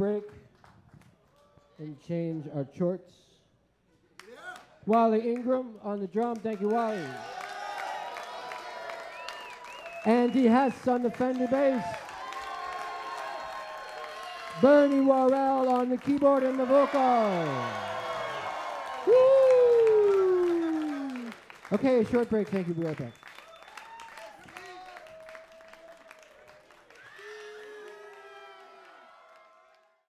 break and change our shorts. Wally Ingram on the drum. Thank you, Wally. Andy Hess on the Fender bass. Bernie Worrell on the keyboard and the vocal. Woo! Okay, a short break. Thank you. Be right back.